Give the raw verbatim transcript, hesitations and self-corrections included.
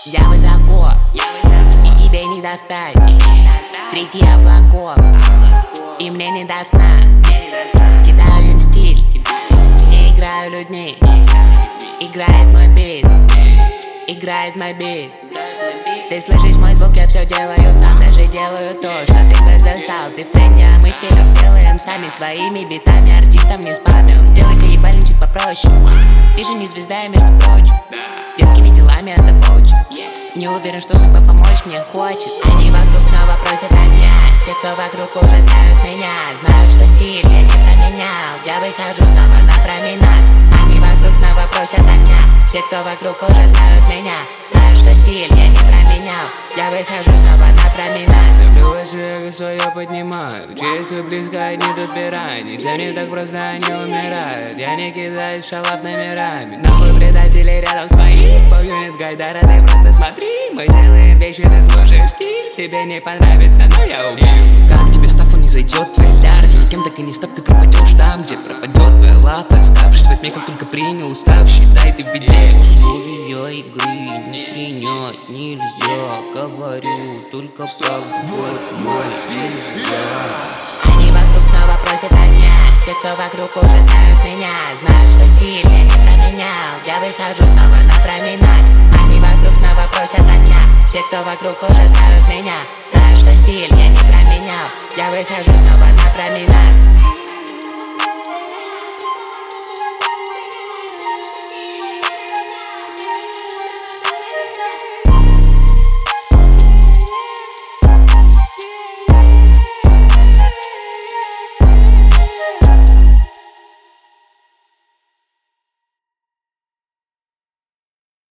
Я высоко, и тебе не достать среди облаков, и мне не до сна. Кидаю им стиль, не играю людьми. Играет мой бит, играет мой бит. Ты слышишь мой звук, я все делаю сам. Даже делаю то, что ты бы засал. Ты в тренде, а мы стилек делаем сами. Своими битами артистам не спамим. Сделай-ка ебальничек попроще. Ты же не звезда, я между прочим детскими делами озабочен. Не уверен, что судьба помочь мне хочет. Они вокруг снова просят огня. Все, кто вокруг, уже знают меня. Знают, что стиль я не променял. Я выхожу снова на променад. Они вокруг снова просят огня. Все, кто вокруг, уже знают меня. Знают, что стиль я не променял. Я выхожу снова на променад. Люблю вас, эго свое поднимаю. Через свой близко одни тут пирани. Все не так просто, они умирают. Я не кидаюсь в шалав номерами. Нахуй предатели рядом свои. По юнит Гайдара, ты просто смотри. Мы делаем вещи, ты слушаешь стиль. Тебе не понравится, но я убью. Как тебе став, он не зайдет, твоя лярви. Никем так и не став, ты пропадешь там, где пропадет твоя лава. Оставшись в тьме, как только принял устав, считай, ты в беде. Условия игры не принять нельзя. Говорю только правду, вот мой нельзя. Они вокруг снова просят огня. Все, кто вокруг, уже знают меня. Знают, что стиль я не променял. Я выхожу снова на променад. Они вокруг снова просят огня. Все, кто вокруг, уже знают меня. Знают, что стиль я не променял. Я выхожу снова на променад.